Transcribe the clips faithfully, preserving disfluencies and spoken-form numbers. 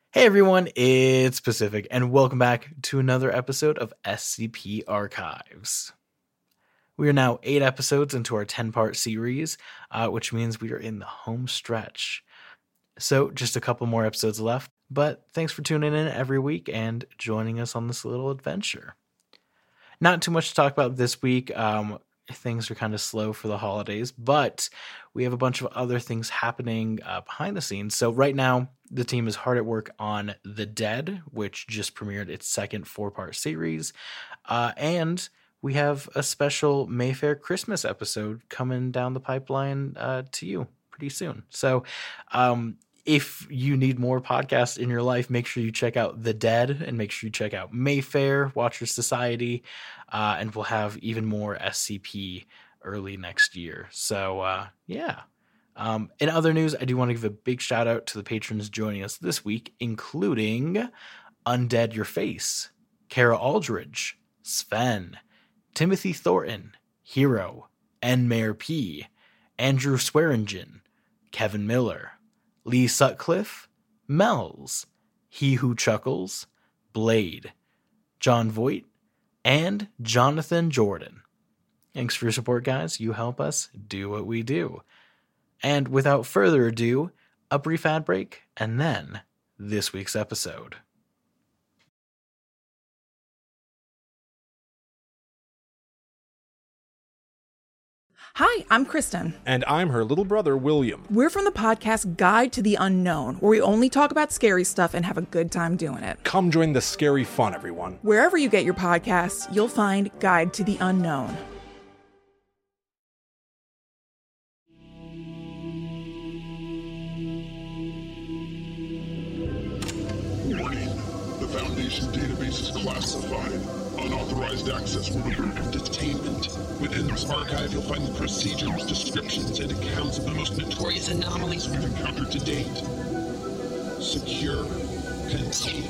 Hey everyone, it's Pacific, and welcome back to another episode of S C P Archives. We are now eight episodes into our ten-part series, uh, which means we are in the home stretch. So, just a couple more episodes left, but thanks for tuning in every week and joining us on this little adventure. Not too much to talk about this week. Um, things are kind of slow for the holidays, but we have a bunch of other things happening uh, behind the scenes. So right now, the team is hard at work on The Dead, which just premiered its second four-part series. Uh, and we have a special Mayfair Christmas episode coming down the pipeline uh, to you pretty soon. So um, if you need more podcasts in your life, make sure you check out The Dead and make sure you check out Mayfair, Watcher Society, uh, and we'll have even more S C P early next year. So, uh, yeah. Um, in other news, I do want to give a big shout out to the patrons joining us this week, including Undead Your Face, Kara Aldridge, Sven, Timothy Thornton, Hero, N. Mayor P, Andrew Swearingen, Kevin Miller, Lee Sutcliffe, Mells, He Who Chuckles, Blade, John Voight, and Jonathan Jordan. Thanks for your support, guys. You help us do what we do. And without further ado, a brief ad break, and then this week's episode. Hi, I'm Kristen. And I'm her little brother, William. We're from the podcast Guide to the Unknown, where we only talk about scary stuff and have a good time doing it. Come join the scary fun, everyone. Wherever you get your podcasts, you'll find Guide to the Unknown. Warning. The Foundation database is classified. Unauthorized access will prevent detainment. Within this archive, you'll find the procedures, descriptions, and accounts of the most notorious anomalies we've encountered to date. Secure. Contain.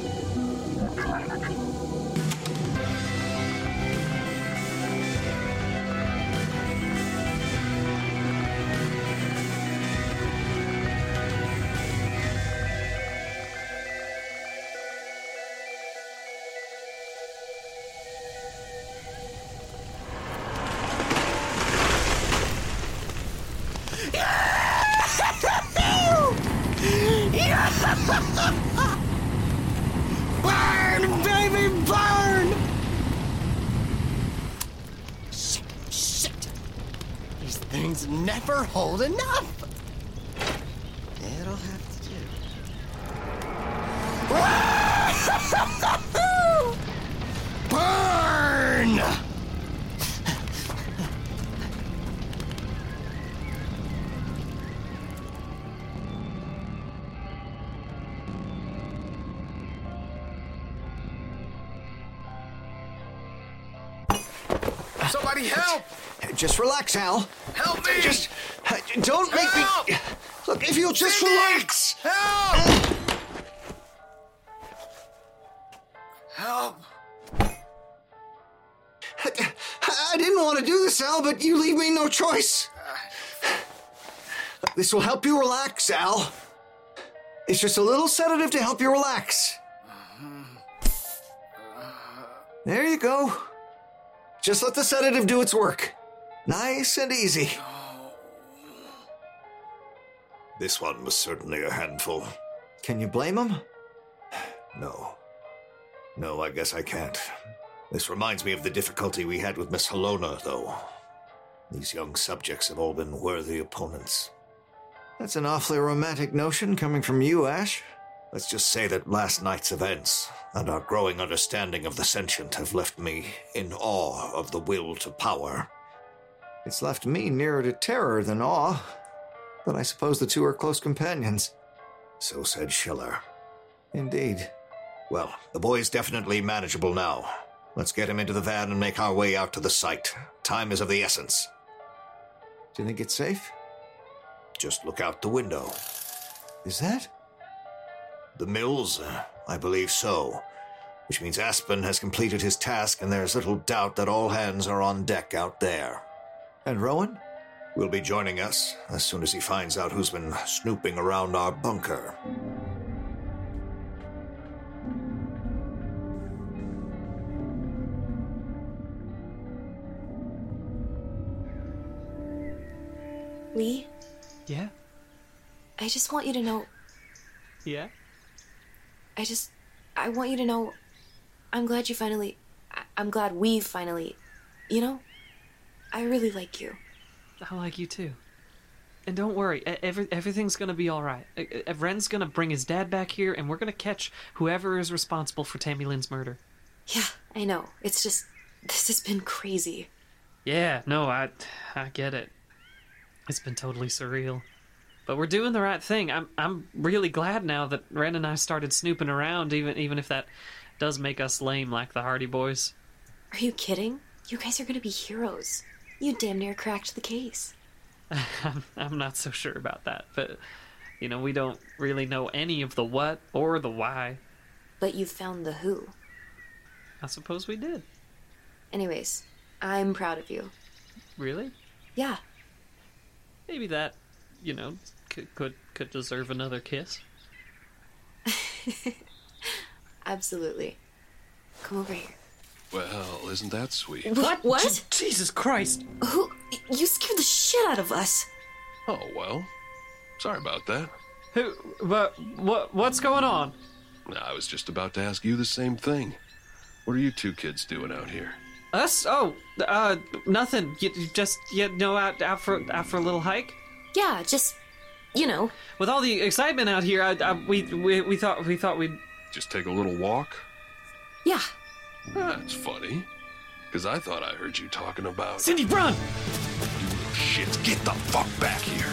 Burn, baby, burn! Shit, shit. These things never hold enough. It'll have to do. Burn! Somebody help! Just relax, Al. Help me! Just uh, don't make Help! me. Look, if you'll just Cindy! relax. Help! Help! I, I didn't want to do this, Al, but you leave me no choice. This will help you relax, Al. It's just a little sedative to help you relax. There you go. Just let the sedative do its work. Nice and easy. This one was certainly a handful. Can you blame him? No. No, I guess I can't. This reminds me of the difficulty we had with Miss Helona, though. These young subjects have all been worthy opponents. That's an awfully romantic notion coming from you, Ash. Let's just say that last night's events and our growing understanding of the sentient have left me in awe of the will to power. It's left me nearer to terror than awe, but I suppose the two are close companions. So said Schiller. Indeed. Well, the boy's definitely manageable now. Let's get him into the van and make our way out to the site. Time is of the essence. Do you think it's safe? Just look out the window. Is that? The mills? Uh, I believe so. Which means Aspen has completed his task, and there's little doubt that all hands are on deck out there. And Rowan? Will be joining us as soon as he finds out who's been snooping around our bunker. Lee, Yeah? I just want you to know, Yeah? I just, I want you to know, I'm glad you finally, I- I'm glad we finally, you know, I really like you. I like you too. And don't worry, e- every, everything's gonna be alright. E- e- Ren's gonna bring his dad back here, and we're gonna catch whoever is responsible for Tammy Lynn's murder. Yeah, I know. It's just, this has been crazy. Yeah, no, I, I get it. It's been totally surreal. But we're doing the right thing. I'm I'm really glad now that Ren and I started snooping around, even even if that does make us lame like the Hardy Boys. Are you kidding? You guys are gonna be heroes. You damn near cracked the case. I'm, I'm not so sure about that, but, you know, we don't really know any of the what or the why. But you found the who. I suppose we did. Anyways, I'm proud of you. Really? Yeah. Maybe that, you know, could could, could deserve another kiss. Absolutely. Come over here. Well, isn't that sweet? What? What? Jesus Christ! Who? You scared the shit out of us. Oh, well. Sorry about that. Who? What? What? What's going on? I was just about to ask you the same thing. What are you two kids doing out here? Us? Oh, uh, nothing. You, you just you know out out for out for a little hike. Yeah, just, you know. With all the excitement out here, I, I, we, we we thought we thought we'd Just take a little walk? Yeah. That's funny. Because I thought I heard you talking about... Cindy, run! You little shits, get the fuck back here.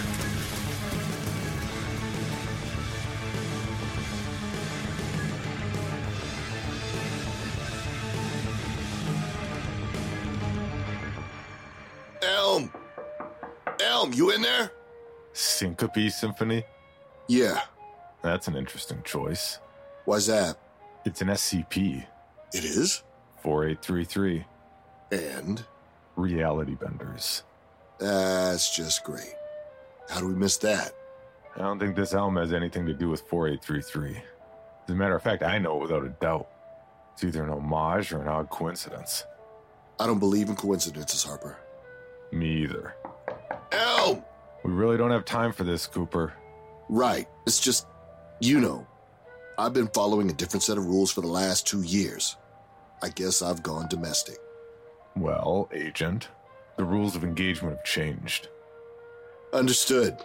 Elm! Elm, you in there? Syncope Symphony? Yeah. That's an interesting choice. Why's that? It's an S C P. It is? four eight three three. And? Reality Benders. That's just great. How do we miss that? I don't think this elm has anything to do with four eight three three. As a matter of fact, I know without a doubt. It's either an homage or an odd coincidence. I don't believe in coincidences, Harper. Me either. Elm! We really don't have time for this, Cooper. Right. It's just, you know, I've been following a different set of rules for the last two years. I guess I've gone domestic. Well, Agent, the rules of engagement have changed. Understood.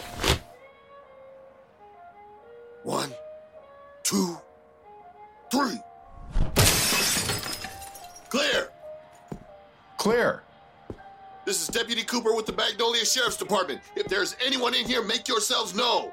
One, two, three. Clear! Clear! This is Deputy Cooper with the Magnolia Sheriff's Department. If there's anyone in here, make yourselves known.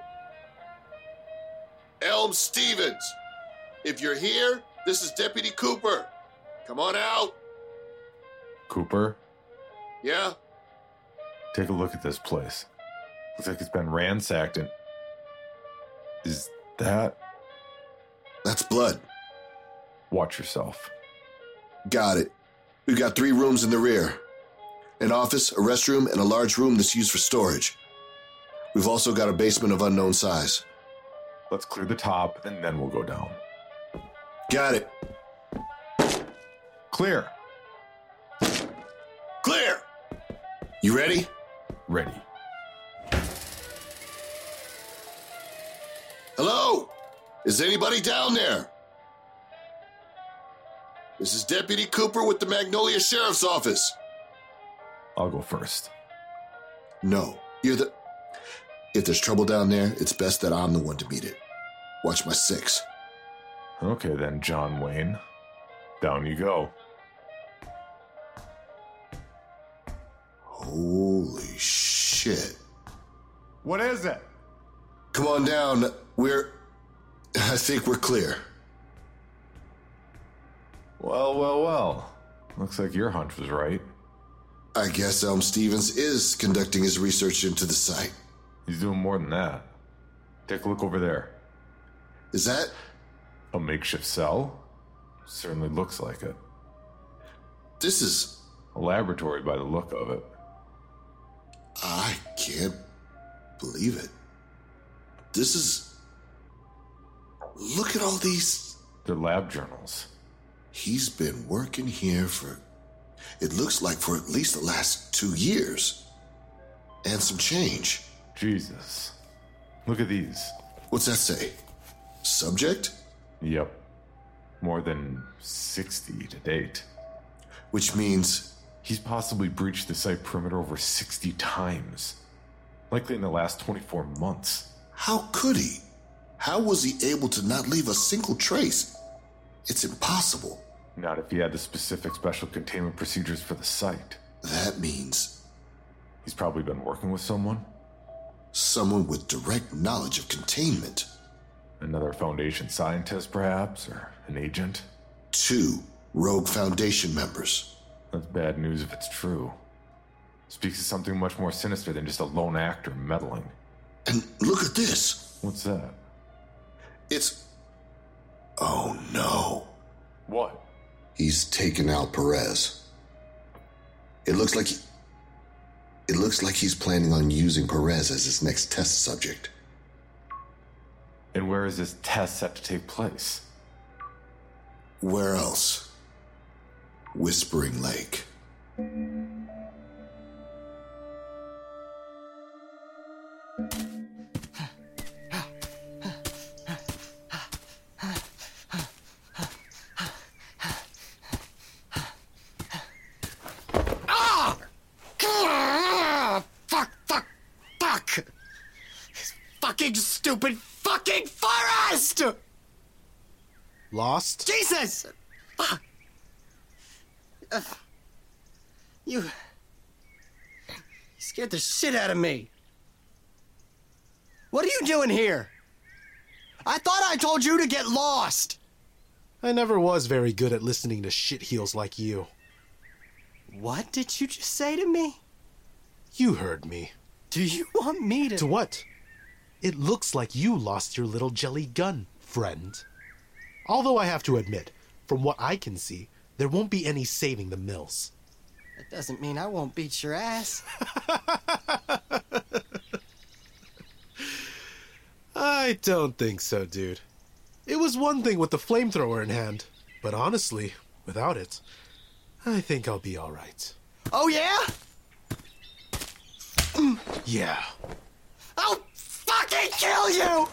Elm Stevens. If you're here, this is Deputy Cooper. Come on out. Cooper, Yeah? take a look at this place. Looks like it's been ransacked and... Is that... That's blood. Watch yourself. Got it. We've got three rooms in the rear. An office, a restroom, and a large room that's used for storage. We've also got a basement of unknown size. Let's clear the top, and then we'll go down. Got it. Clear. Clear! You ready? Ready. Hello? Is anybody down there? This is Deputy Cooper with the Magnolia Sheriff's Office. I'll go first. No, you're the... If there's trouble down there, it's best that I'm the one to meet it. Watch my six. Okay then, John Wayne. Down you go. Holy shit. What is it? Come on down. We're... I think we're clear. Well, well, well. Looks like your hunch was right. I guess Elm Stevens is conducting his research into the site. He's doing more than that. Take a look over there. Is that... A makeshift cell? Certainly looks like it. This is... A laboratory by the look of it. I can't believe it. This is... Look at all these... They're lab journals. He's been working here for... It looks like for at least the last two years. And some change. Jesus. Look at these. What's that say? Subject? Yep. More than sixty to date. Which means... He's possibly breached the site perimeter over sixty times. Likely in the last twenty-four months. How could he? How was he able to not leave a single trace? It's impossible. Not if he had the specific special containment procedures for the site. That means... He's probably been working with someone. Someone with direct knowledge of containment. Another Foundation scientist, perhaps, or an agent? Two rogue Foundation members. That's bad news if it's true. Speaks of something much more sinister than just a lone actor meddling. And look at this. What's that? It's... Oh no. What? He's taken out Perez. It looks like he... It looks like he's planning on using Perez as his next test subject. And where is this test set to take place? Where else? Whispering Lake. Ah! Fuck, fuck, fuck! This fucking stupid fucking forest! Lost? Jesus! Fuck! Uh, you... You scared the shit out of me. What are you doing here? I thought I told you to get lost! I never was very good at listening to shitheels like you. What did you just say to me? You heard me. Do you want me to... To what? It looks like you lost your little jelly gun, friend. Although I have to admit, from what I can see, there won't be any saving the Mills. That doesn't mean I won't beat your ass. I don't think so, dude. It was one thing with the flamethrower in hand, but honestly, without it, I think I'll be alright. Oh, yeah? Yeah. I'll fucking kill you!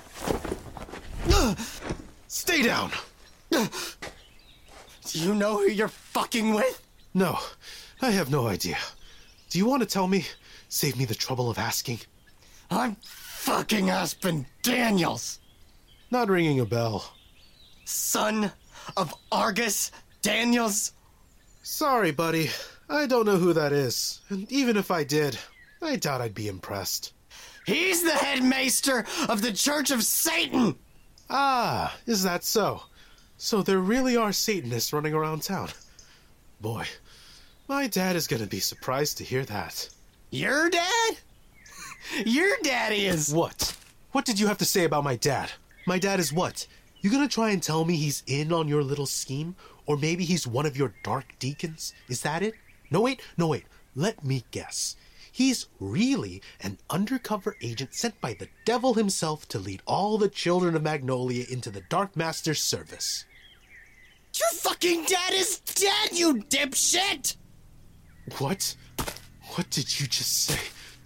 Stay down! Do you know who you're fucking with? No, I have no idea. Do you want to tell me? Save me the trouble of asking. I'm fucking Aspen Daniels. Not ringing a bell. Son of Argus Daniels? Sorry, buddy. I don't know who that is. And even if I did, I doubt I'd be impressed. He's the headmaster of the Church of Satan! Ah, is that so? So there really are Satanists running around town. Boy, my dad is gonna be surprised to hear that. Your dad? Your daddy is... What? What did you have to say about my dad? My dad is what? You gonna try and tell me he's in on your little scheme? Or maybe he's one of your dark deacons? Is that it? No, wait, no, wait. Let me guess. He's really an undercover agent sent by the devil himself to lead all the children of Magnolia into the Dark Master's service. Your fucking dad is dead, you dipshit! What? What did you just say?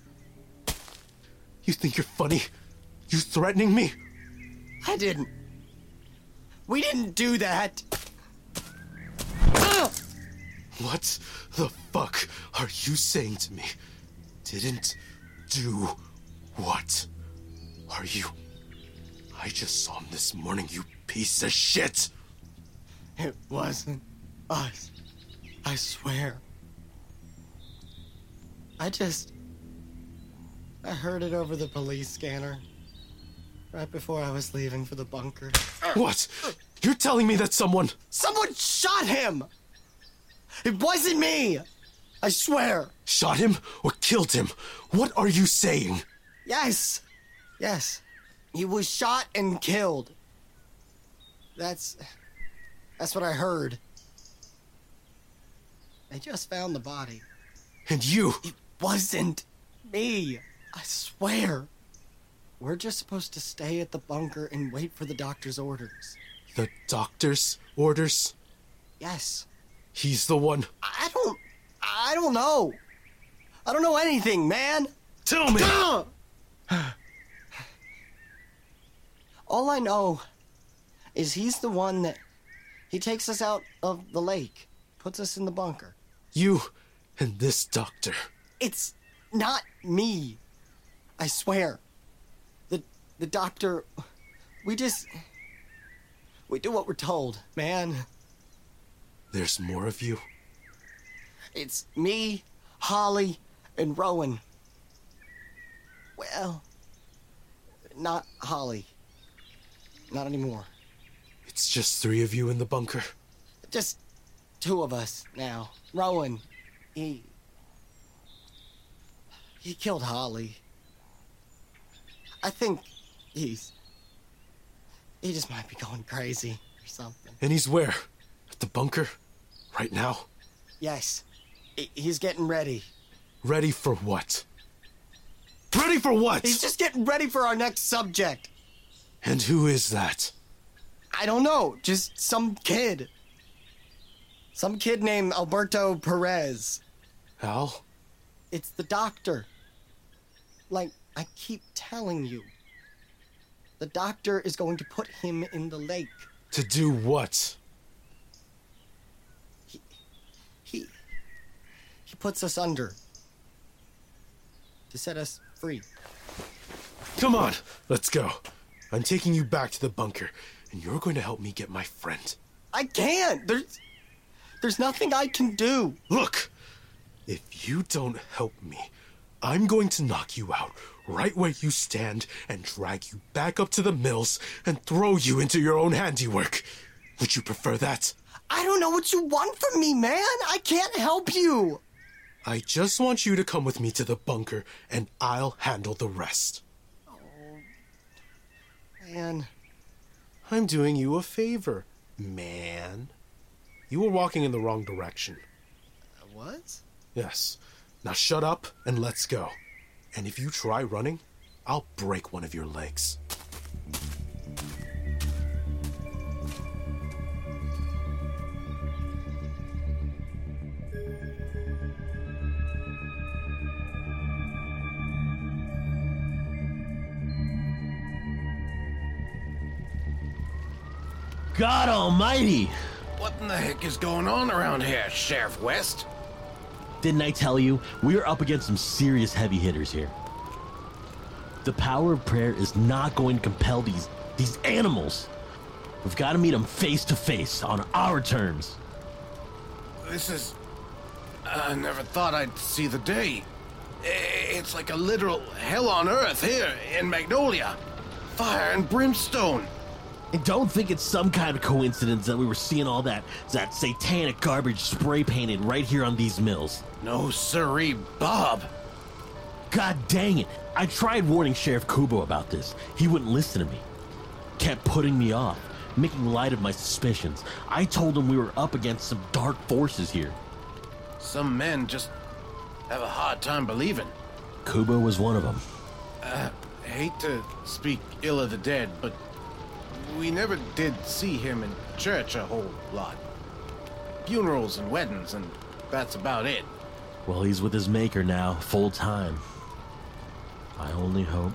You think you're funny? You threatening me? I didn't. We didn't do that. What the fuck are you saying to me? Didn't do what? Are you... I just saw him this morning, you piece of shit! It wasn't us. I swear. I just... I heard it over the police scanner. Right before I was leaving for the bunker. What? You're telling me that someone... Someone shot him! It wasn't me! I swear! Shot him or killed him? What are you saying? Yes! Yes. He was shot and killed. That's... That's what I heard. They just found the body. And you... It wasn't me. I swear. We're just supposed to stay at the bunker and wait for the doctor's orders. The doctor's orders? Yes. He's the one... I don't... I don't know. I don't know anything, man. Tell me! All I know is he's the one that... He takes us out of the lake, puts us in the bunker. You and this doctor. It's not me. I swear. The the doctor... We just... We do what we're told, man. There's more of you? It's me, Holly, and Rowan. Well, not Holly. Not anymore. It's just three of you in the bunker? Just two of us now. Rowan, he... He killed Holly. I think he's... He just might be going crazy or something. And he's where? At the bunker? Right now? Yes. He- He's getting ready. Ready for what? Ready for what? He's just getting ready for our next subject. And who is that? I don't know. Just some kid. Some kid named Alberto Perez. Al? It's the doctor. Like I keep telling you. The doctor is going to put him in the lake. To do what? He... He... He puts us under. To set us free. Come on, let's go. I'm taking you back to the bunker, and you're going to help me get my friend. I can't! There's... There's nothing I can do. Look! If you don't help me, I'm going to knock you out right where you stand and drag you back up to the mills and throw you into your own handiwork. Would you prefer that? I don't know what you want from me, man. I can't help you. I just want you to come with me to the bunker, and I'll handle the rest. Oh, man. I'm doing you a favor, man. You were walking in the wrong direction. What? Yes. Now shut up and let's go. And if you try running, I'll break one of your legs. God almighty! What in the heck is going on around here, Sheriff West? Didn't I tell you? We are up against some serious heavy hitters here. The power of prayer is not going to compel these these animals. We've got to meet them face to face on our terms. This is... I never thought I'd see the day. It's like a literal hell on earth here in Magnolia. Fire and brimstone. And don't think it's some kind of coincidence that we were seeing all that that satanic garbage spray painted right here on these mills. No siree, Bob. God dang it. I tried warning Sheriff Kubo about this. He wouldn't listen to me. Kept putting me off, making light of my suspicions. I told him we were up against some dark forces here. Some men just have a hard time believing. Kubo was one of them. I hate to speak ill of the dead, but we never did see him in church a whole lot. Funerals and weddings, and that's about it. Well, he's with his maker now, full time. I only hope.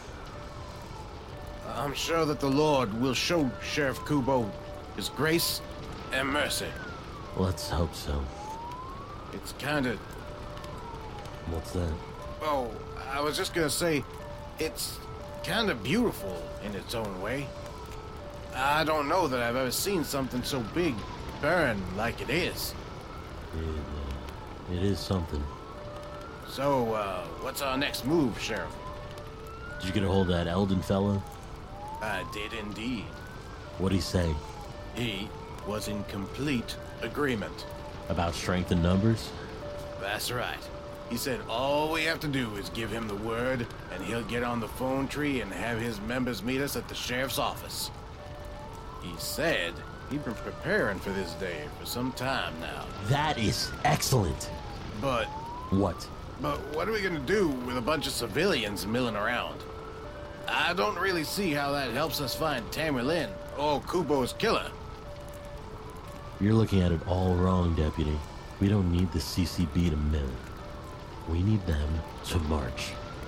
I'm sure that the Lord will show Sheriff Kubo his grace and mercy. Let's hope so. It's kinda... What's that? Oh, I was just gonna say, it's kinda beautiful in its own way. I don't know that I've ever seen something so big burn like it is. It, uh, it is something. So, uh, what's our next move, Sheriff? Did you get a hold of that Eldon fellow? I did indeed. What'd he say? He was in complete agreement. About strength in numbers? That's right. He said all we have to do is give him the word, and he'll get on the phone tree and have his members meet us at the sheriff's office. He said he'd been preparing for this day for some time now. That is excellent. But... What? But what are we gonna do with a bunch of civilians milling around? I don't really see how that helps us find Tammy Lynn or Kubo's killer. You're looking at it all wrong, Deputy. We don't need the C C B to mill. We need them to march.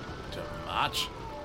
Notch?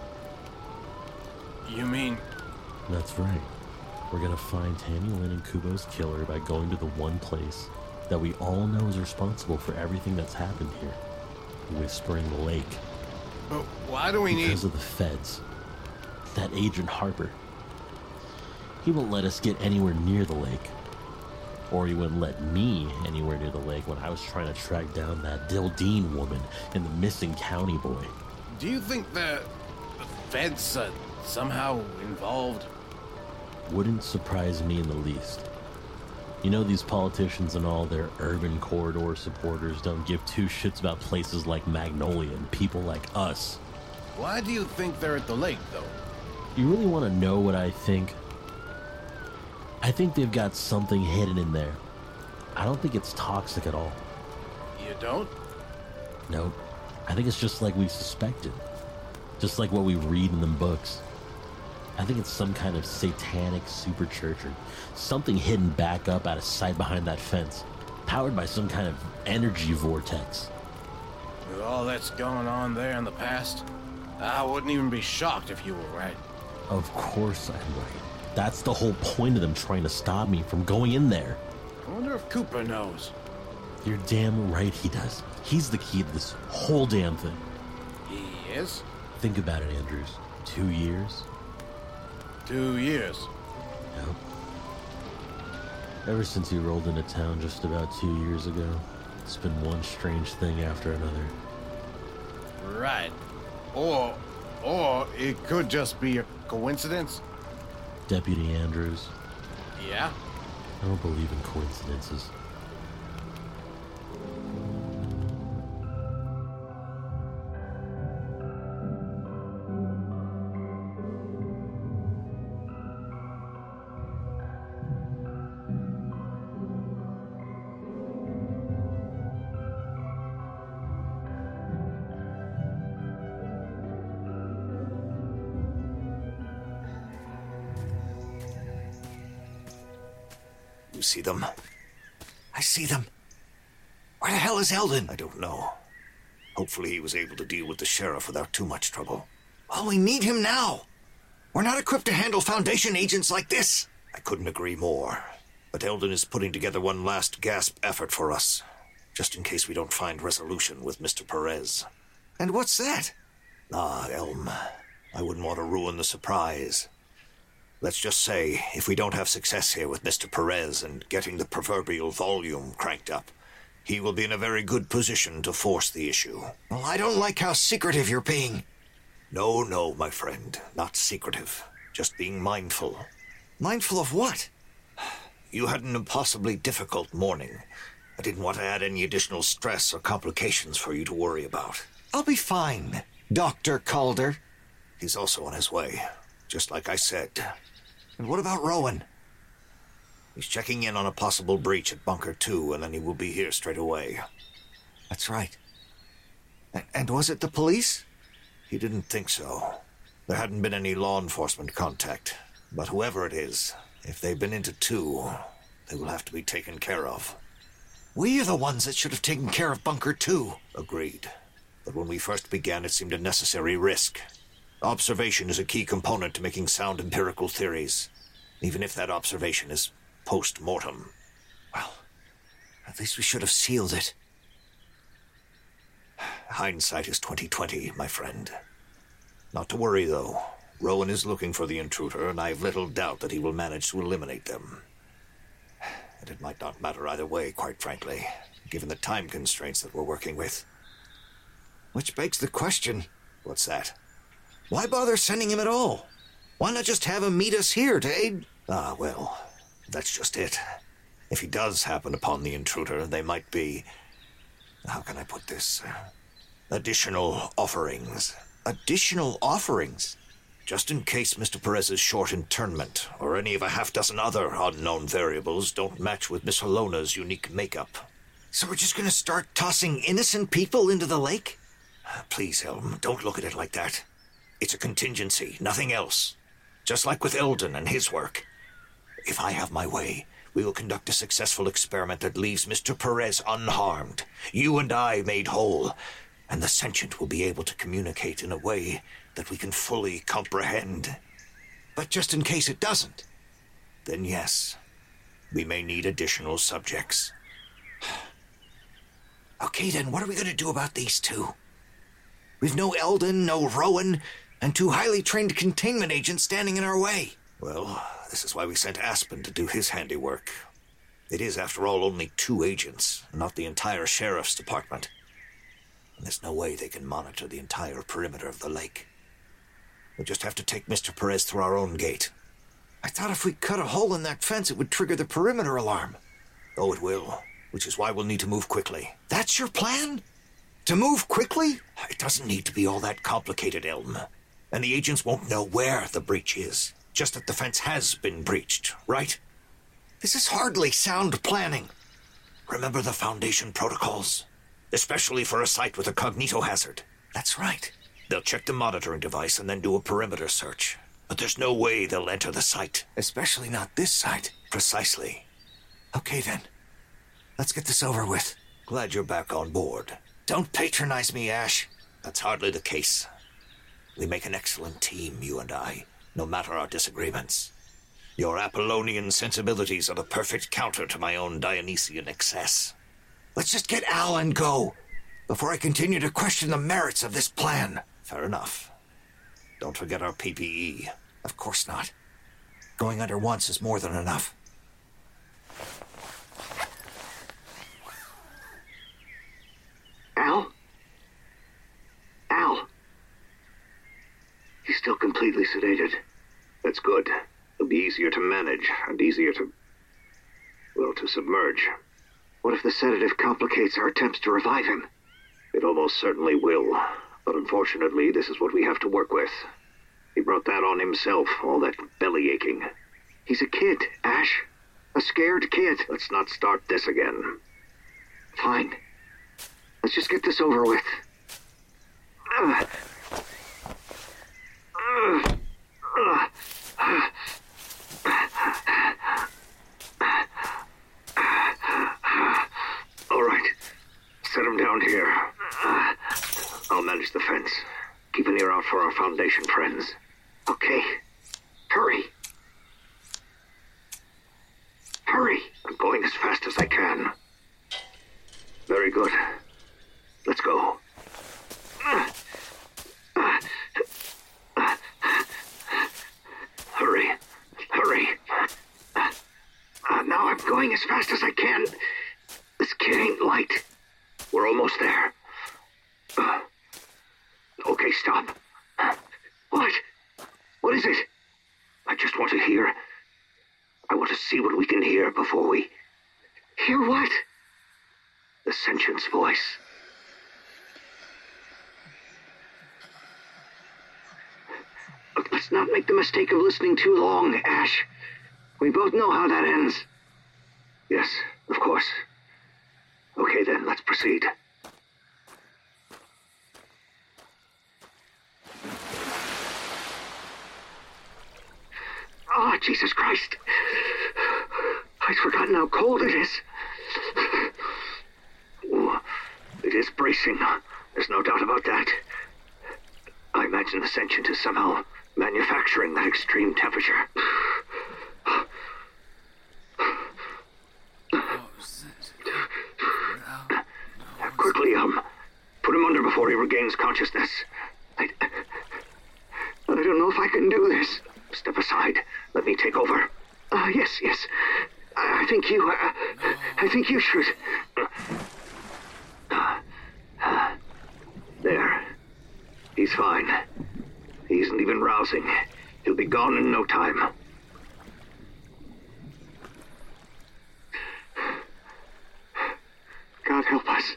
You mean... That's right. We're gonna find Tammy Lynn and Kubo's killer by going to the one place that we all know is responsible for everything that's happened here. Whispering Lake. But why do we need... Because of the feds. That Agent Harper. He won't let us get anywhere near the lake. Or he wouldn't let me anywhere near the lake when I was trying to track down that Dildine woman and the missing county boy. Do you think the, the feds uh, somehow involved? Wouldn't surprise me in the least. You know, these politicians and all their urban corridor supporters don't give two shits about places like Magnolia and people like us. Why do you think they're at the lake, though? You really want to know what I think? I think they've got something hidden in there. I don't think it's toxic at all. You don't? Nope. I think it's just like we suspected. Just like what we read in them books. I think it's some kind of satanic super church or something hidden back up out of sight behind that fence, powered by some kind of energy vortex. With all that's going on there in the past, I wouldn't even be shocked if you were right. Of course I'm right. That's the whole point of them trying to stop me from going in there. I wonder if Cooper knows. You're damn right he does. He's the key to this whole damn thing. He is? Think about it, Andrews. Two years? Two years. Yep. Ever since he rolled into town just about two years ago, it's been one strange thing after another. Right. Or, or it could just be a coincidence. Deputy Andrews. Yeah? I don't believe in coincidences. You see them? I see them. Where the hell is Eldon? I don't know. Hopefully he was able to deal with the sheriff without too much trouble. Well, we need him now. We're not equipped to handle Foundation agents like this. I couldn't agree more. But Eldon is putting together one last gasp effort for us, just in case we don't find resolution with Mister Perez. And what's that? Ah, Elm, I wouldn't want to ruin the surprise. Let's just say, if we don't have success here with Mister Perez and getting the proverbial volume cranked up, he will be in a very good position to force the issue. Well, I don't like how secretive you're being. No, no, my friend, not secretive. Just being mindful. Mindful of what? You had an impossibly difficult morning. I didn't want to add any additional stress or complications for you to worry about. I'll be fine, Doctor Calder. He's also on his way, just like I said. And what about Rowan? He's checking in on a possible breach at Bunker two, and then he will be here straight away. That's right. A- and was it the police? He didn't think so. There hadn't been any law enforcement contact. But whoever it is, if they've been into two, they will have to be taken care of. We are the ones that should have taken care of Bunker two. Agreed. But when we first began, it seemed a necessary risk. Observation is a key component to making sound empirical theories, even if that observation is post-mortem. Well, at least we should have sealed it. Hindsight is twenty twenty, my friend. Not to worry, though. Rowan is looking for the intruder, and I have little doubt that he will manage to eliminate them. And it might not matter either way, quite frankly, given the time constraints that we're working with. Which begs the question, what's that? Why bother sending him at all? Why not just have him meet us here to aid... Ah, well, that's just it. If he does happen upon the intruder, they might be... How can I put this? Additional offerings. Additional offerings? Just in case Mister Perez's short internment, or any of a half-dozen other unknown variables don't match with Miss Halona's unique makeup. So we're just gonna start tossing innocent people into the lake? Please, Helm, don't look at it like that. It's a contingency, nothing else. Just like with Eldon and his work. If I have my way, we will conduct a successful experiment that leaves Mister Perez unharmed, you and I made whole, and the sentient will be able to communicate in a way that we can fully comprehend. But just in case it doesn't, then yes, we may need additional subjects. Okay, then, what are we going to do about these two? We've no Eldon, no Rowan, and two highly trained containment agents standing in our way. Well, this is why we sent Aspen to do his handiwork. It is, after all, only two agents, not the entire sheriff's department. And there's no way they can monitor the entire perimeter of the lake. We'll just have to take Mister Perez through our own gate. I thought if we cut a hole in that fence, it would trigger the perimeter alarm. Oh, it will, which is why we'll need to move quickly. That's your plan? To move quickly? It doesn't need to be all that complicated, Elm. And the agents won't know where the breach is. Just that the fence has been breached, right? This is hardly sound planning. Remember the Foundation protocols? Especially for a site with a cognito hazard. That's right. They'll check the monitoring device and then do a perimeter search. But there's no way they'll enter the site. Especially not this site. Precisely. Okay, then. Let's get this over with. Glad you're back on board. Don't patronize me, Ash. That's hardly the case. We make an excellent team, you and I, no matter our disagreements. Your Apollonian sensibilities are the perfect counter to my own Dionysian excess. Let's just get Al and go, before I continue to question the merits of this plan. Fair enough. Don't forget our P P E. Of course not. Going under once is more than enough. Al? Al? He's still completely sedated. That's good. It'll be easier to manage, and easier to... well, to submerge. What if the sedative complicates our attempts to revive him? It almost certainly will. But unfortunately, this is what we have to work with. He brought that on himself, all that belly aching. He's a kid, Ash. A scared kid. Let's not start this again. Fine. Let's just get this over with. Uh, uh, uh, uh. All right. Set him down here. Uh, I'll manage the fence. Keep an ear out for our Foundation friends. Okay. Hurry. Hurry. I'm going as fast as I can. Very good. Let's go. Uh, uh, uh, hurry. Hurry. Uh, uh, now I'm going as fast as I can. This kid ain't light. We're almost there. Uh, okay, stop. What? What is it? I just want to hear. I want to see what we can hear before we... Hear what? The sentient's voice. Look, let's not make the mistake of listening too long, Ash. We both know how that ends. Yes, of course. Okay then, let's proceed. Oh, Jesus Christ. I'd forgotten how cold it is. Ooh, it is bracing. There's no doubt about that. I imagine the sentient is somehow manufacturing that extreme temperature. Quickly, um, put him under before he regains consciousness. I, I don't know if I can do this. Step aside. Let me take over. Uh, yes, yes. I, I think you, uh, I think you should. Uh, uh, there. He's fine. He isn't even rousing. He'll be gone in no time. God help us.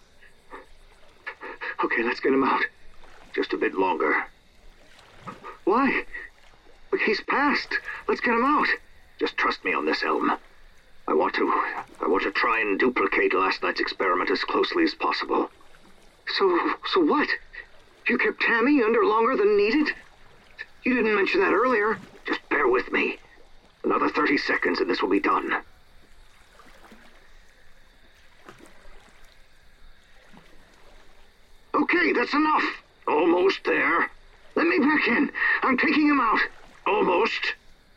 Okay, let's get him out. Just a bit longer. Why? But he's passed. Let's get him out. Just trust me on this, Elm. I want to... I want to try and duplicate last night's experiment as closely as possible. So... so what? You kept Tammy under longer than needed? You didn't mention that earlier. Just bear with me. Another thirty seconds and this will be done. Okay, that's enough. Almost there. Let me back in. I'm taking him out. Almost.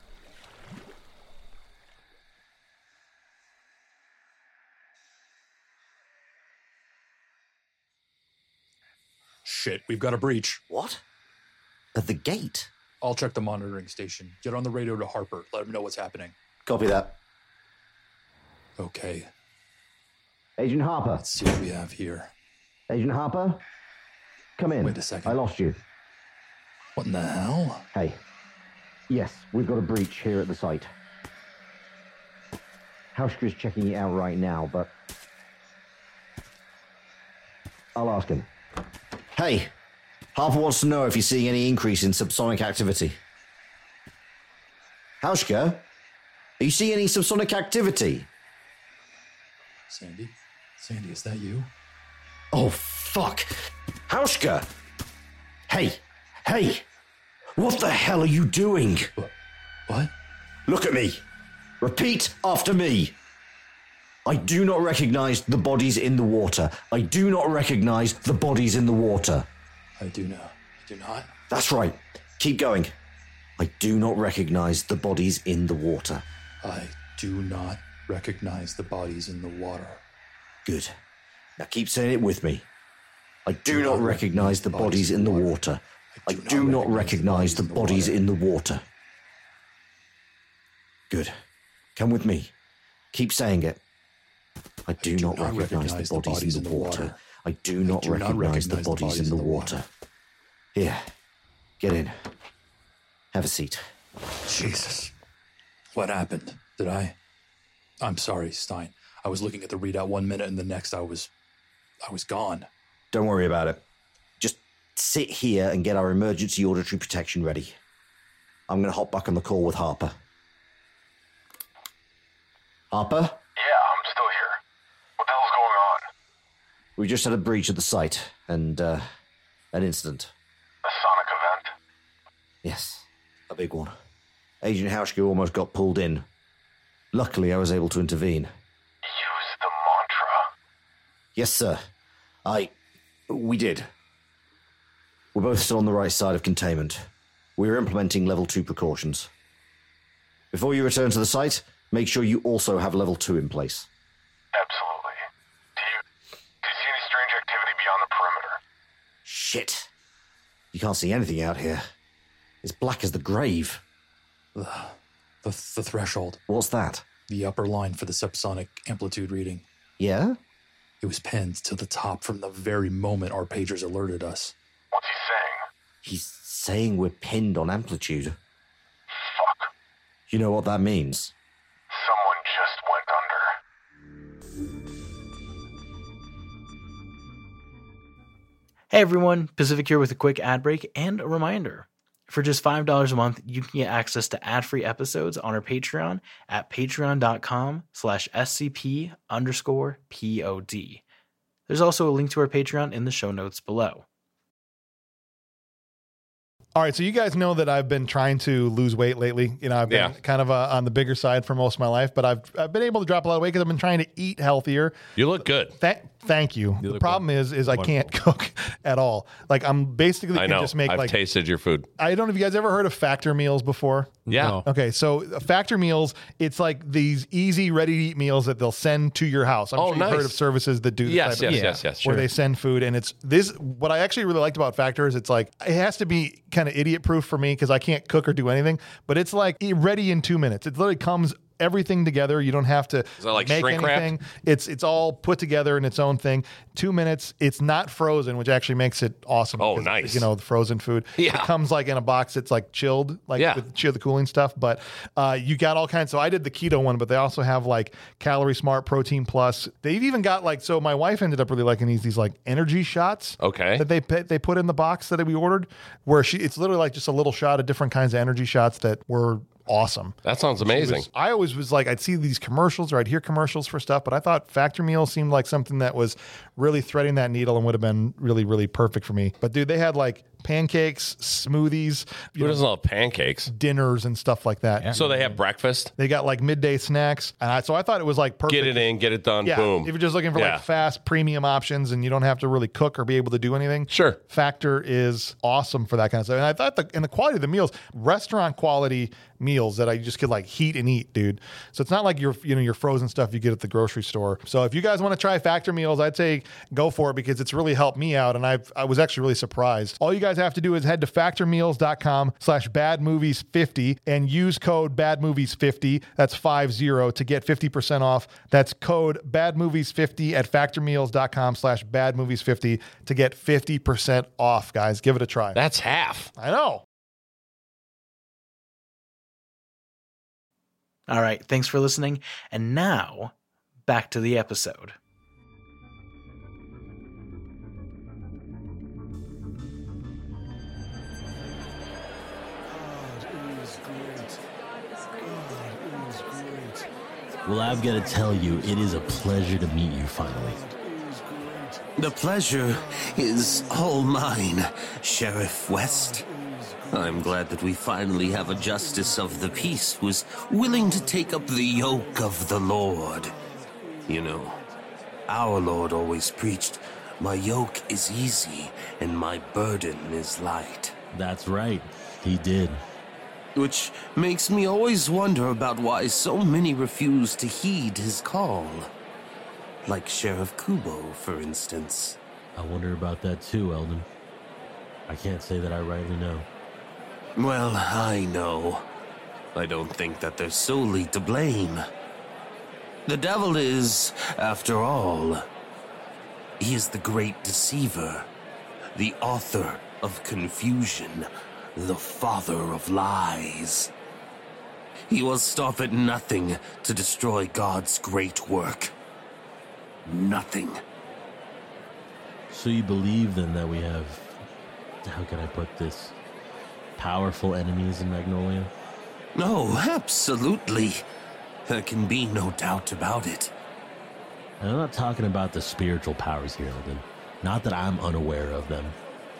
Shit, we've got a breach. What? At the gate? I'll check the monitoring station. Get on the radio to Harper. Let him know what's happening. Copy that. Okay. Agent Harper. Let's see what we have here. Agent Harper? Come in. Wait a second. I lost you. What in the hell? Hey. Yes, we've got a breach here at the site. Hauschka's checking it out right now, but I'll ask him. Hey, Harper wants to know if you're seeing any increase in subsonic activity. Hauschka, are you seeing any subsonic activity? Sandy? Sandy, is that you? Oh, fuck. Hauschka! Hey, hey! What the hell are you doing? What? Look at me. Repeat after me. I do not recognize the bodies in the water. I do not recognize the bodies in the water. I do know. I do not. That's right. Keep going. I do not recognize the bodies in the water. I do not recognize the bodies in the water. Good. Now keep saying it with me. I do, do not, not recognize the bodies in the water. I do, I do not recognize the bodies in the water. Good. Come with me. Keep saying it. I do, I do not, not recognize, recognize the bodies, the bodies in the water. water. I do not I do recognize, not recognize the, bodies the bodies in the, in the water. water. Here. Get in. Have a seat. Jesus. What happened? Did I? I'm sorry, Stein. I was looking at the readout one minute and the next I was... I was gone. Don't worry about it. Just sit here and get our emergency auditory protection ready. I'm going to hop back on the call with Harper. Harper? Yeah, I'm still here. What the hell's going on? We just had a breach at the site and, uh, an incident. A sonic event? Yes, a big one. Agent Hauschka almost got pulled in. Luckily, I was able to intervene. Use the mantra. Yes, sir. I... We did. We're both still on the right side of containment. We're implementing level two precautions. Before you return to the site, make sure you also have level two in place. Absolutely. Do you... Do you see any strange activity beyond the perimeter? Shit. You can't see anything out here. It's black as the grave. The, the, the threshold. What's that? The upper line for the subsonic amplitude reading. Yeah? It was pinned to the top from the very moment our pagers alerted us. What's he saying? He's saying we're pinned on amplitude. Fuck. You know what that means? Someone just went under. Hey everyone, Pacific here with a quick ad break and a reminder. For just five dollars a month, you can get access to ad-free episodes on our Patreon at patreon.com slash scp underscore pod. There's also a link to our Patreon in the show notes below. All right, so you guys know that I've been trying to lose weight lately. You know, I've been yeah. kind of uh, on the bigger side for most of my life, but I've I've been able to drop a lot of weight because I've been trying to eat healthier. You look good. Th- thank you. you the problem is, is I wonderful. can't cook at all. Like I'm basically I can know. just make I've like. tasted your food. I don't know if you guys ever heard of Factor meals before. Yeah. No. Okay, so Factor meals, it's like these easy, ready-to-eat meals that they'll send to your house. I'm oh, sure nice. you've heard of services that do this yes, type yes, of, yes, yes, yes, where sure. they send food, and it's this. What I actually really liked about Factor is it's like it has to be kind of idiot-proof for me because I can't cook or do anything, but it's like ready in two minutes. It literally comes everything together. You don't have to Is that like make shrink anything. wrap? It's it's all put together in its own thing. Two minutes. It's not frozen, which actually makes it awesome. Oh, because, nice. You know, the frozen food. Yeah. It comes like in a box. It's like chilled, like Yeah. with chill the cooling stuff. But uh, you got all kinds. So I did the keto one, but they also have like Calorie Smart, Protein Plus. They've even got like. So my wife ended up really liking these these like energy shots. Okay. That they put, they put in the box that we ordered, where she it's literally like just a little shot of different kinds of energy shots that were awesome. That sounds amazing. Was, I always was like, I'd see these commercials or I'd hear commercials for stuff, but I thought Factor Meal seemed like something that was really threading that needle and would have been really, really perfect for me. But dude, they had like pancakes, smoothies. Who doesn't love pancakes? Dinners and stuff like that. So they have breakfast? They got like midday snacks. And I, so I thought it was like perfect. Get it in, get it done, yeah, boom. If you're just looking for Yeah. like fast premium options and you don't have to really cook or be able to do anything. Sure. Factor is awesome for that kind of stuff. And I thought the, and the quality of the meals, restaurant quality meals that I just could like heat and eat, dude. So it's not like your, you know, your frozen stuff you get at the grocery store. So if you guys want to try Factor meals, I'd say go for it because it's really helped me out. And I've, I was actually really surprised. All you guys have to do is head to factormeals.com slash bad movies 50 and use code bad movies 50. That's five zero to get fifty percent off. That's code bad movies 50 at factormeals.com slash bad movies 50 to get fifty percent off, guys. Give it a try. That's half. I know. All right, thanks for listening. And now, back to the episode. Well, I've got to tell you, it is a pleasure to meet you finally. The pleasure is all mine, Sheriff West. I'm glad that we finally have a justice of the peace who's willing to take up the yoke of the Lord. You know, our Lord always preached, my yoke is easy and my burden is light. That's right, he did. Which makes me always wonder about why so many refuse to heed his call. Like Sheriff Kubo, for instance. I wonder about that too, Eldon. I can't say that I rightly know. Well, I know. I don't think that they're solely to blame. The devil is, after all, he is the great deceiver, the author of confusion, the father of lies. He will stop at nothing to destroy God's great work. Nothing. So you believe then that we have, how can I put this, powerful enemies in Magnolia? No, absolutely. There can be no doubt about it. And I'm not talking about the spiritual powers here, Eldon. Not that I'm unaware of them.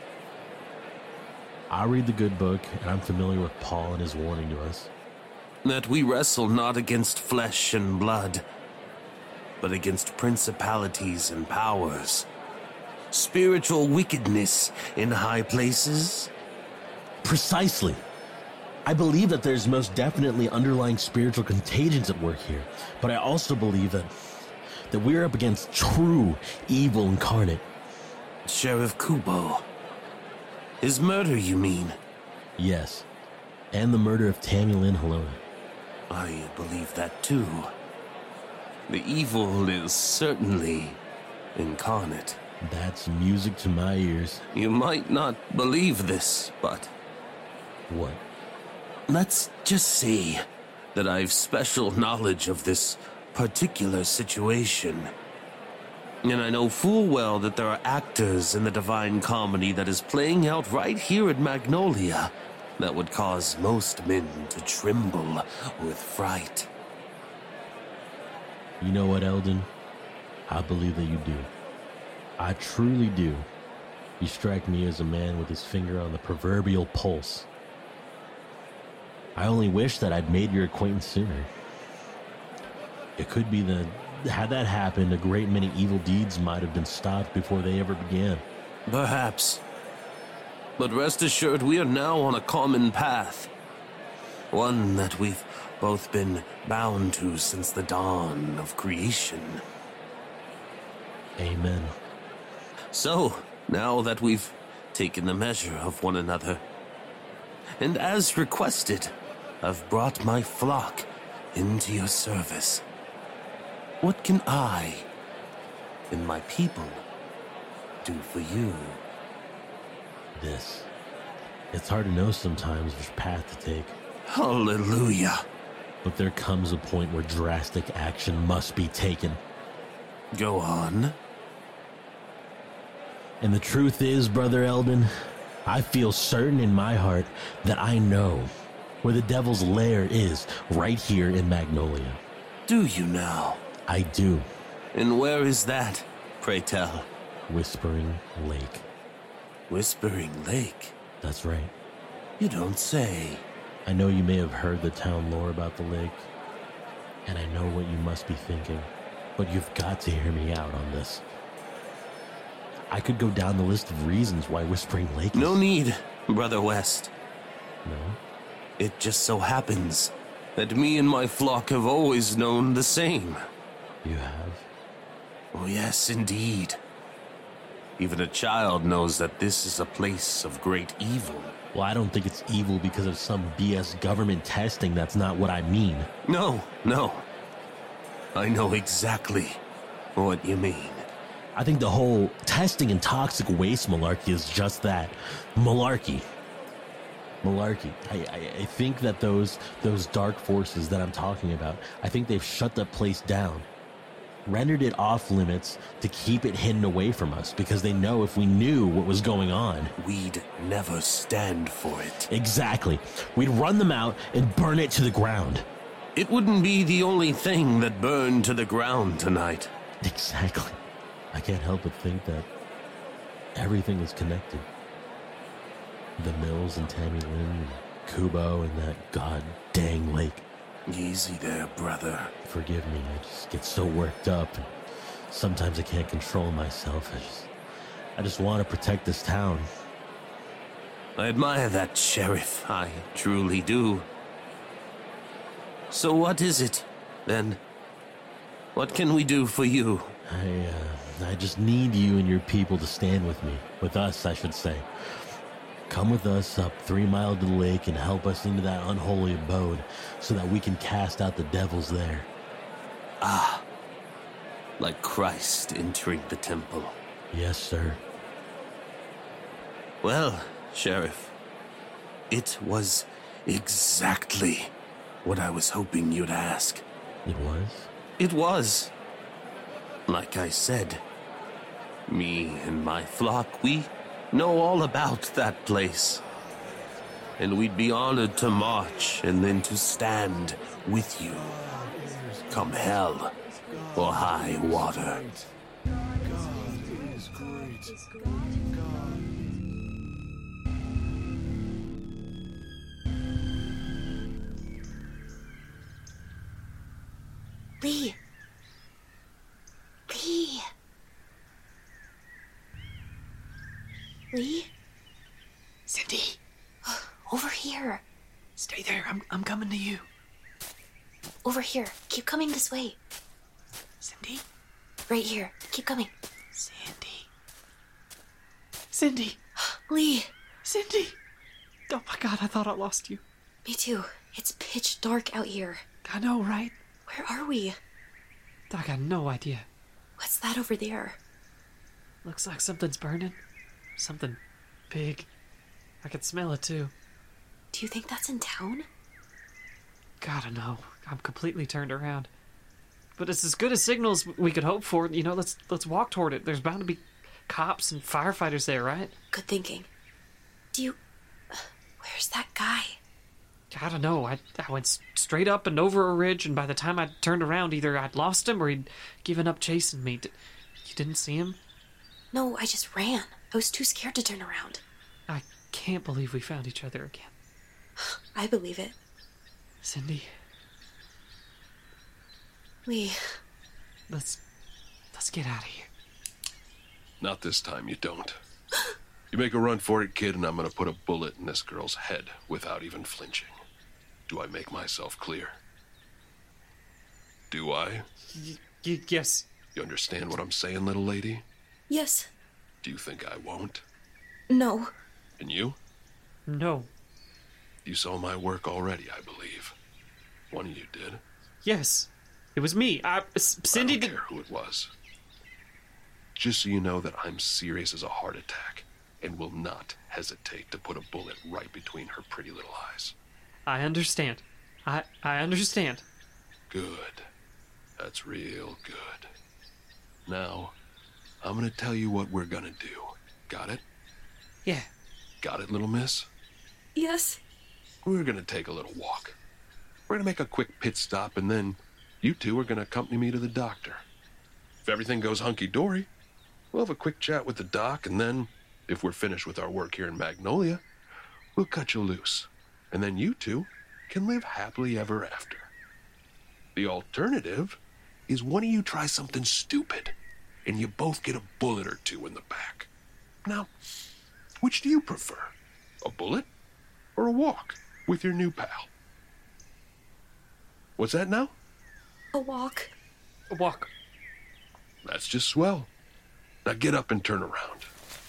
I read the good book, and I'm familiar with Paul and his warning to us. That we wrestle not against flesh and blood, but against principalities and powers. Spiritual wickedness in high places. Precisely. I believe that there's most definitely underlying spiritual contagions at work here, but I also believe that that we're up against true evil incarnate. Sheriff Kubo. His murder, you mean? Yes. And the murder of Tammy Lynn Halona. I believe that too. The evil is certainly incarnate. That's music to my ears. You might not believe this, but... What? Let's just say that I've special knowledge of this particular situation. And I know full well that there are actors in the Divine Comedy that is playing out right here at Magnolia that would cause most men to tremble with fright. You know what, Eldon? I believe that you do. I truly do. You strike me as a man with his finger on the proverbial pulse. I only wish that I'd made your acquaintance sooner. It could be that, had that happened, a great many evil deeds might have been stopped before they ever began. Perhaps. But rest assured, we are now on a common path. One that we've both been bound to since the dawn of creation. Amen. So, now that we've taken the measure of one another, and as requested, I've brought my flock into your service. What can I and my people do for you? This. It's hard to know sometimes which path to take. Hallelujah. But there comes a point where drastic action must be taken. Go on. And the truth is, Brother Eldon, I feel certain in my heart that I know where the devil's lair is right here in Magnolia. Do you now? I do. And where is that, pray tell? Whispering Lake. Whispering Lake? That's right. You don't say. I know you may have heard the town lore about the lake, and I know what you must be thinking, but you've got to hear me out on this. I could go down the list of reasons why Whispering Lake is... No need, Brother West. No? It just so happens that me and my flock have always known the same. You have? Oh, yes, indeed. Even a child knows that this is a place of great evil. Well, I don't think it's evil because of some B S government testing. That's not what I mean. No, no. I know exactly what you mean. I think the whole testing and toxic waste malarkey is just that. Malarkey. Malarkey. I, I, I think that those those dark forces that I'm talking about, I think they've shut that place down. Rendered it off limits to keep it hidden away from us because they know if we knew what was going on, we'd never stand for it. Exactly. We'd run them out and burn it to the ground. It wouldn't be the only thing that burned to the ground tonight. Exactly. I can't help but think that everything is connected. The mills and Tammy Lynn and Kubo and that god dang lake. Easy there, brother. Forgive me, I just get so worked up, and sometimes I can't control myself. I just, I just want to protect this town. I admire that, Sheriff. I truly do. So what is it, then? What can we do for you? I, uh, I just need you and your people to stand with me. With us, I should say. Come with us up three mile to the lake and help us into that unholy abode so that we can cast out the devils there. Ah, like Christ entering the temple. Yes, sir. Well, Sheriff, it was exactly what I was hoping you'd ask. It was? It was. Like I said, me and my flock, we know all about that place. And we'd be honored to march and then to stand with you. Come hell or high water. Lee. Lee. Lee? Cindy. Over here. Stay there. I'm I'm coming to you. Over here. Keep coming this way. Cindy? Right here. Keep coming. Cindy. Cindy. Lee. Cindy. Oh my god, I thought I lost you. Me too. It's pitch dark out here. I know, right? Where are we? I got no idea. What's that over there? Looks like something's burning. Something big. I can smell it too. Do you think that's in town? Gotta know. I'm completely turned around. But it's as good a signal as we could hope for. You know, let's let's walk toward it. There's bound to be cops and firefighters there, right? Good thinking. Do you... Where's that guy? I don't know. I, I went straight up and over a ridge, and by the time I turned around, either I'd lost him or he'd given up chasing me. D- you didn't see him? No, I just ran. I was too scared to turn around. I can't believe we found each other again. I believe it. Cindy. Lee. Let's... let's get out of here. Not this time, you don't. You make a run for it, kid, and I'm gonna put a bullet in this girl's head without even flinching. Do I make myself clear? Do I? Y- y- yes. You understand what I'm saying, little lady? Yes. Do you think I won't? No. And you? No. You saw my work already, I believe. One of you did. Yes. It was me. I, Cindy I don't did... care who it was. Just so you know that I'm serious as a heart attack and will not hesitate to put a bullet right between her pretty little eyes. I understand. I I understand. Good. That's real good. Now, I'm gonna tell you what we're gonna do. Got it? Yeah. Got it, little miss? Yes. We're gonna take a little walk. We're gonna make a quick pit stop, and then you two are gonna accompany me to the doctor. If everything goes hunky-dory, we'll have a quick chat with the doc, and then If we're finished with our work here in Magnolia, we'll cut you loose, and then you two can live happily ever after. The alternative is one of you try something stupid, and you both get a bullet or two in the back. Now, which do you prefer? A bullet or a walk with your new pal? What's that now? A walk. A walk. That's just swell. Now get up and turn around.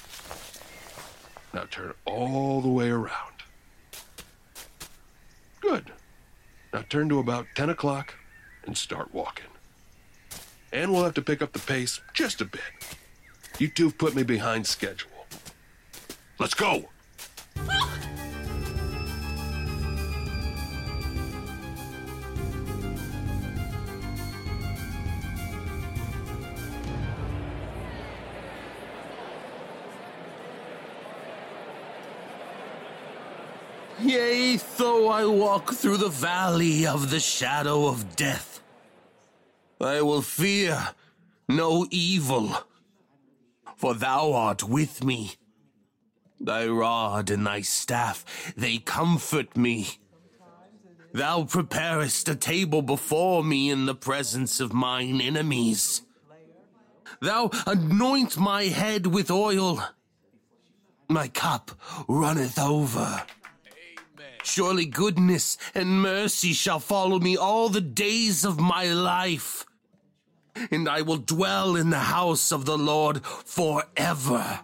Now turn all the way around. Good. Now turn to about ten o'clock and start walking. And we'll have to pick up the pace just a bit. You two have put me behind schedule. Let's go! Yea, though I walk through the valley of the shadow of death, I will fear no evil, for thou art with me. Thy rod and thy staff, they comfort me. Thou preparest a table before me in the presence of mine enemies. Thou anoint my head with oil. My cup runneth over. Surely goodness and mercy shall follow me all the days of my life, and I will dwell in the house of the Lord forever.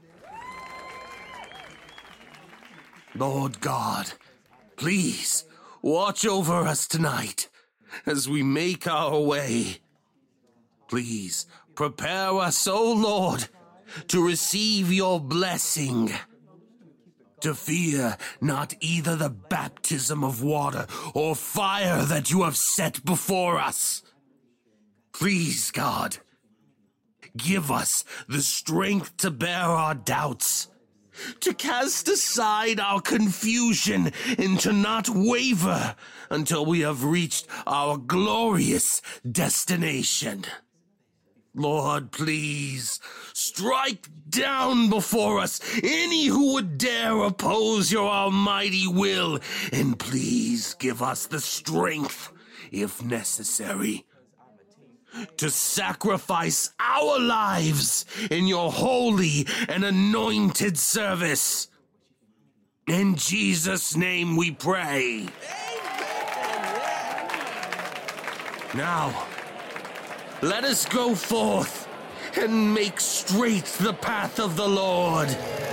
Lord God, please watch over us tonight as we make our way. Please prepare us, O Lord, to receive your blessing. To fear not either the baptism of water or fire that you have set before us. Please, God, give us the strength to bear our doubts, to cast aside our confusion, and to not waver until we have reached our glorious destination. Lord, please, strike down before us any who would dare oppose your almighty will, and please give us the strength, if necessary, to sacrifice our lives in your holy and anointed service. In Jesus' name we pray. Now, let us go forth and make straight the path of the Lord.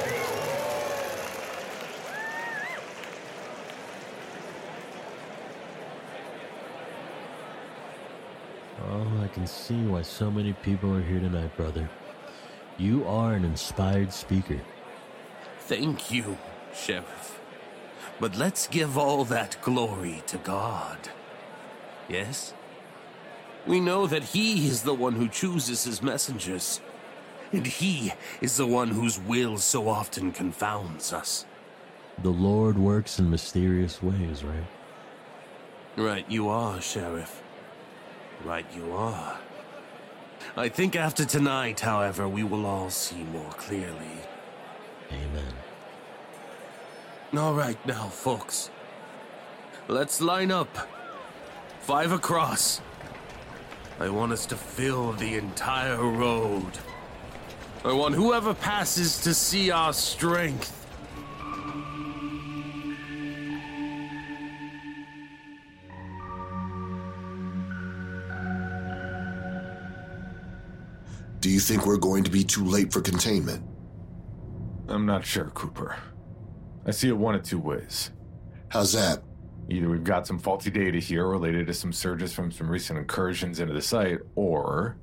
Oh, I can see why so many people are here tonight, brother. You are an inspired speaker. Thank you, Sheriff. But let's give all that glory to God. Yes? We know that He is the one who chooses His messengers, and He is the one whose will so often confounds us. The Lord works in mysterious ways, right? Right you are, Sheriff. Right you are. I think after tonight, however, we will all see more clearly. Amen. All right now, folks. Let's line up. Five across. I want us to fill the entire road. I want whoever passes to see our strength. Do you think we're going to be too late for containment? I'm not sure, Cooper. I see it one of two ways. How's that? Either we've got some faulty data here related to some surges from some recent incursions into the site, or...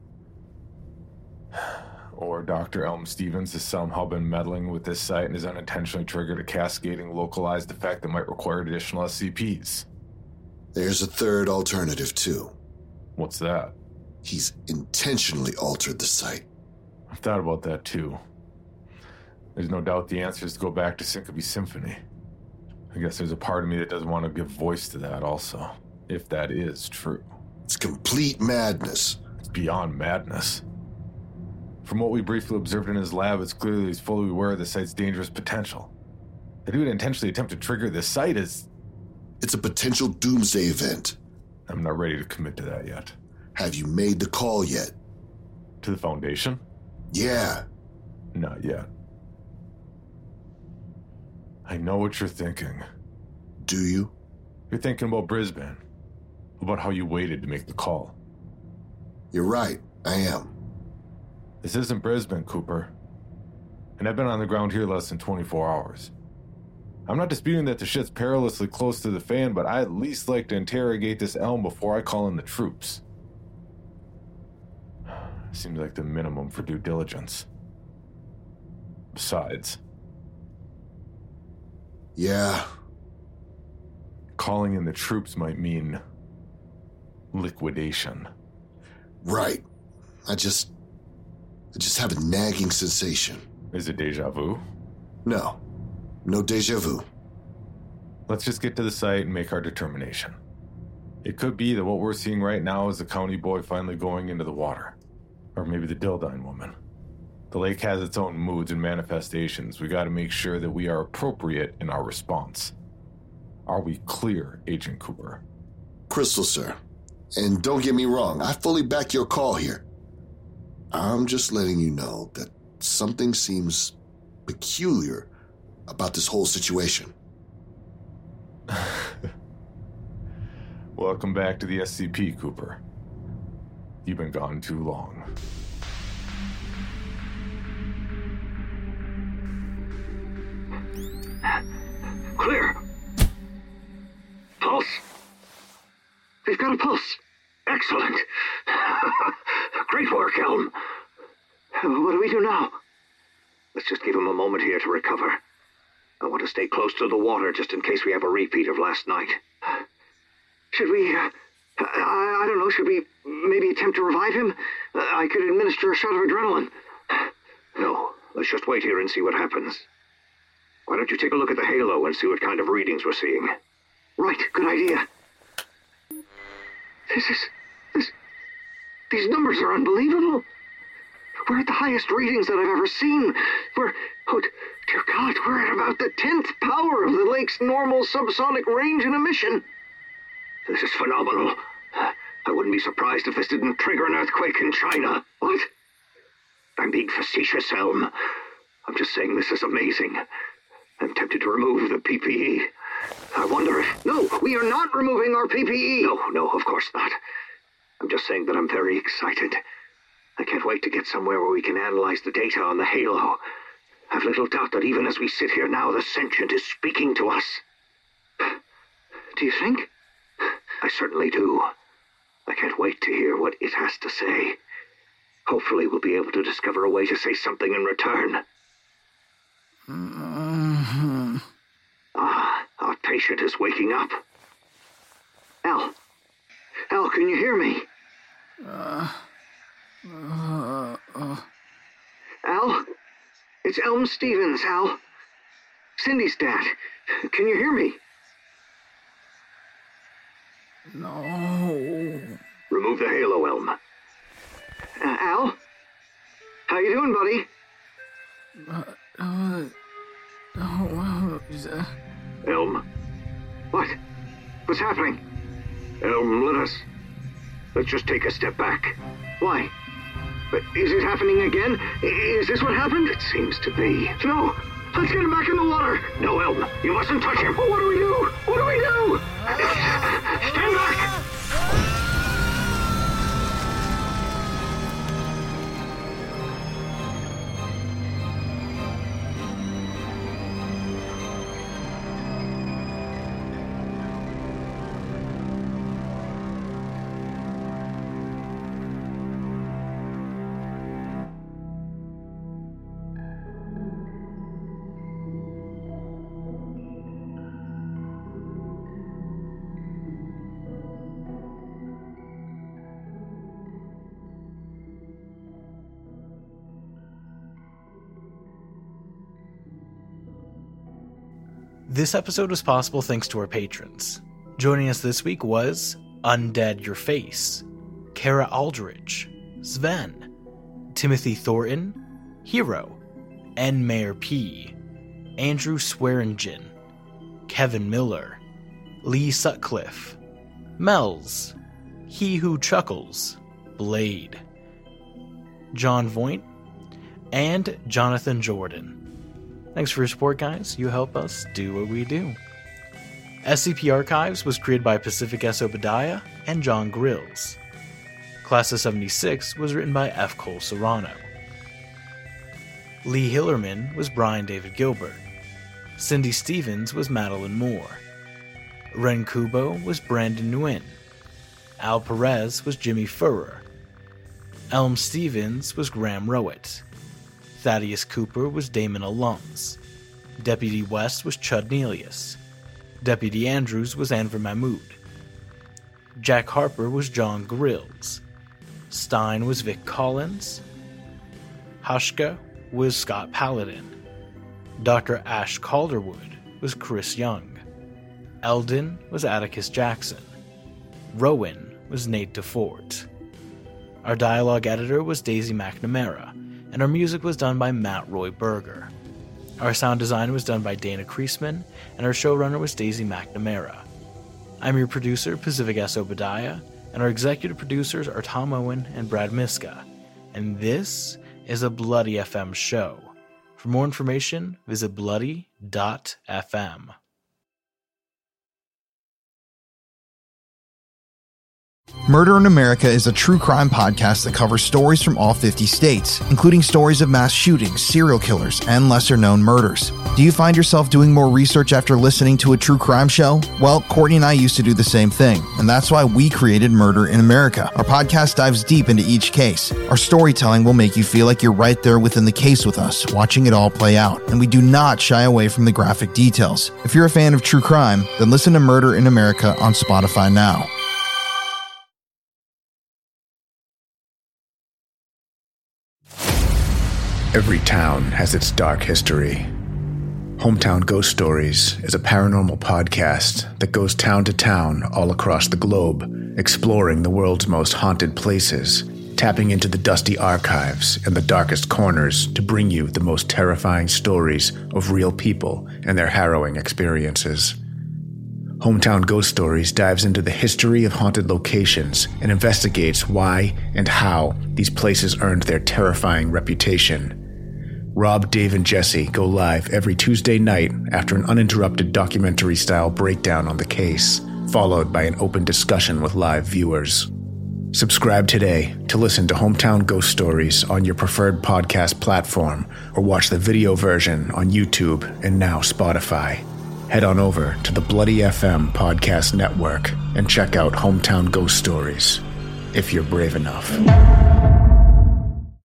Or Doctor Elm Stevens has somehow been meddling with this site and has unintentionally triggered a cascading localized effect that might require additional S C Ps. There's a third alternative, too. What's that? He's intentionally altered the site. I've thought about that, too. There's no doubt the answer is to go back to Syncope Symphony. I guess there's a part of me that doesn't want to give voice to that also, if that is true. It's complete madness. It's beyond madness. From what we briefly observed in his lab, it's clear that he's fully aware of the site's dangerous potential. That he would intentionally attempt to trigger this site is... It's a potential doomsday event. I'm not ready to commit to that yet. Have you made the call yet? To the Foundation? Yeah. Not yet. I know what you're thinking. Do you? You're thinking about Brisbane. About how you waited to make the call. You're right. I am. This isn't Brisbane, Cooper. And I've been on the ground here less than twenty-four hours. I'm not disputing that the shit's perilously close to the fan, but I'd at least like to interrogate this elm before I call in the troops. Seems like the minimum for due diligence. Besides... Yeah. Calling in the troops might mean... liquidation. Right. I just... I just have a nagging sensation. Is it deja vu? No. No deja vu. Let's just get to the site and make our determination. It could be that what we're seeing right now is the county boy finally going into the water. Or maybe the Dildine woman. The lake has its own moods and manifestations. We gotta make sure that we are appropriate in our response. Are we clear, Agent Cooper? Crystal, sir. And don't get me wrong, I fully back your call here. I'm just letting you know that something seems peculiar about this whole situation. Welcome back to the S C P, Cooper. You've been gone too long. Clear. Pulse. They've got a pulse. Excellent. Great work, Elm. What do we do now? Let's just give him a moment here to recover. I want to stay close to the water just in case we have a repeat of last night. Should we, uh, I, I don't know, should we maybe attempt to revive him? Uh, I could administer a shot of adrenaline. No, let's just wait here and see what happens. Why don't you take a look at the halo and see what kind of readings we're seeing? Right, good idea. This is, this, these numbers are unbelievable. We're at the highest readings that I've ever seen. We're, oh, dear God, we're at about the tenth power of the lake's normal subsonic range and emission. This is phenomenal. I wouldn't be surprised if this didn't trigger an earthquake in China. What? I'm being facetious, Elm. I'm just saying this is amazing. I'm tempted to remove the P P E. I wonder if... No, we are not removing our P P E. No, no, of course not. I'm just saying that I'm very excited. I can't wait to get somewhere where we can analyze the data on the halo. I've little doubt that even as we sit here now, the sentient is speaking to us. Do you think? I certainly do. I can't wait to hear what it has to say. Hopefully we'll be able to discover a way to say something in return. Mm-hmm. Ah, our patient is waking up. Al. Al, can you hear me? Uh, uh, uh. Al? It's Elm Stevens, Al. Cindy's dad. Can you hear me? No. Remove the halo, Elm. Uh, Al? How you doing, buddy? Uh, uh, oh, uh, Elm? What? What's happening? Elm, let us... Let's just take a step back. Why? But is it happening again? Is this what happened? It seems to be. No! Let's get him back in the water! No, Elm, you mustn't touch him! What do we do? What do we do? Stand back! This episode was possible thanks to our patrons. Joining us this week was Undead Your Face, Kara Aldridge, Sven, Timothy Thornton, Hero, N. Mayer P., Andrew Swearingen, Kevin Miller, Lee Sutcliffe, Mells, He Who Chuckles, Blade, John Voight, and Jonathan Jordan. Thanks for your support, guys. You help us do what we do. S C P Archives was created by Pacific S. Obadiah and John Grills. Class of seventy-six was written by F. Cole Serrano. Lee Hillerman was Brian David Gilbert. Cindy Stevens was Madeline Moore. Ren Kubo was Brandon Nguyen. Al Perez was Jimmy Furrer. Elm Stevens was Graham Rowett. Thaddeus Cooper was Damon Alums. Deputy West was Chud Nelius. Deputy Andrews was Anver Mahmood. Jack Harper was John Grills. Stein was Vic Collins. Hashka was Scott Paladin. Doctor Ash Calderwood was Chris Young. Eldon was Atticus Jackson. Rowan was Nate DeFort. Our dialogue editor was Daisy McNamara, and our music was done by Matt Roy Berger. Our sound design was done by Dana Kreisman, and our showrunner was Daisy McNamara. I'm your producer, Pacific S. Obadiah, and our executive producers are Tom Owen and Brad Miska, and this is a Bloody F M show. For more information, visit bloody dot f m. Murder in America is a true crime podcast that covers stories from all fifty states, including stories of mass shootings, serial killers, and lesser-known murders. Do you find yourself doing more research after listening to a true crime show? Well, Courtney and I used to do the same thing, and that's why we created Murder in America. Our podcast dives deep into each case. Our storytelling will make you feel like you're right there within the case with us, watching it all play out, and we do not shy away from the graphic details. If you're a fan of true crime, then listen to Murder in America on Spotify now. Every town has its dark history. Hometown Ghost Stories is a paranormal podcast that goes town to town all across the globe, exploring the world's most haunted places, tapping into the dusty archives and the darkest corners to bring you the most terrifying stories of real people and their harrowing experiences. Hometown Ghost Stories dives into the history of haunted locations and investigates why and how these places earned their terrifying reputation. Rob, Dave, and Jesse go live every Tuesday night after an uninterrupted documentary-style breakdown on the case, followed by an open discussion with live viewers. Subscribe today to listen to Hometown Ghost Stories on your preferred podcast platform, or watch the video version on YouTube and now Spotify. Head on over to the Bloody F M Podcast Network and check out Hometown Ghost Stories, if you're brave enough.